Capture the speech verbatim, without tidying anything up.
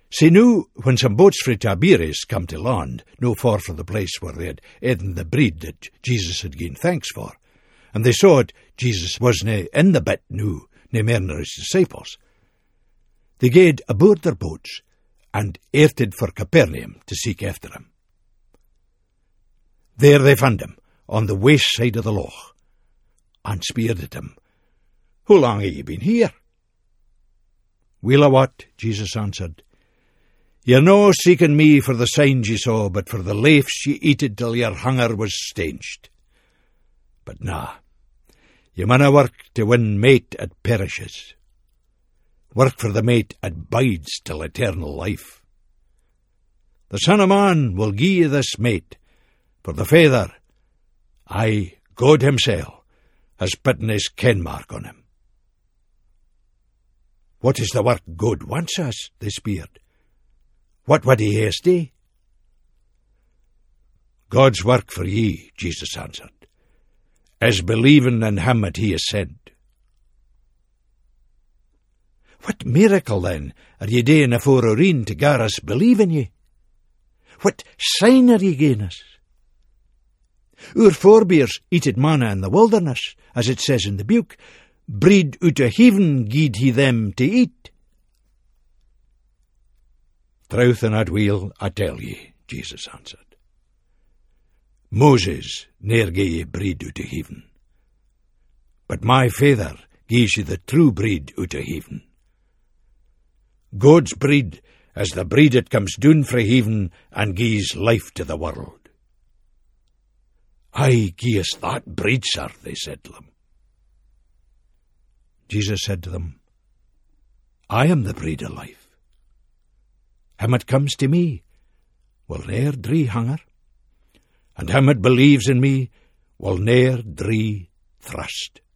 See now, when some boats frae Tiberias come to land, no far from the place where they had eaten the bread that Jesus had given thanks for, and they saw it, Jesus wasna in the bit now, nae mair nor his disciples, they gaed aboard their boats, and airted for Capernaum to seek after him. There they found him, on the west side of the loch, and speered at him, How long have ye been here? Weel a what, Jesus answered, Ye're no seeking me for the signs ye saw, but for the leifs ye eated till your hunger was stanched. But na, ye maunna work to win mate that perishes. Work for the mate that bides till eternal life. The Son of Man will gie you this mate, for the Father, aye, God himself, has pitten his ken mark on him. What is the work God wants us? They speered. What would he hae us do? God's work for ye, Jesus answered, is believing in him that he has sent. What miracle, then, are ye doing afore our een to gar us believe in ye? What sign are ye giving us? Our forebears eated manna in the wilderness, as it says in the book, bread out of heaven gied he them to eat. Truth and at will, I tell ye, Jesus answered. Moses ne'er gave ye bread out of heaven, but my Father gives ye the true bread out of heaven. God's bread is the bread that comes down frae heaven and gives life to the world. Aye, gie us that bread, sir, they said to him. Jesus said to them, I am the bread of life. Him that comes to me will ne'er dree hunger, and him that believes in me will ne'er dree thirst.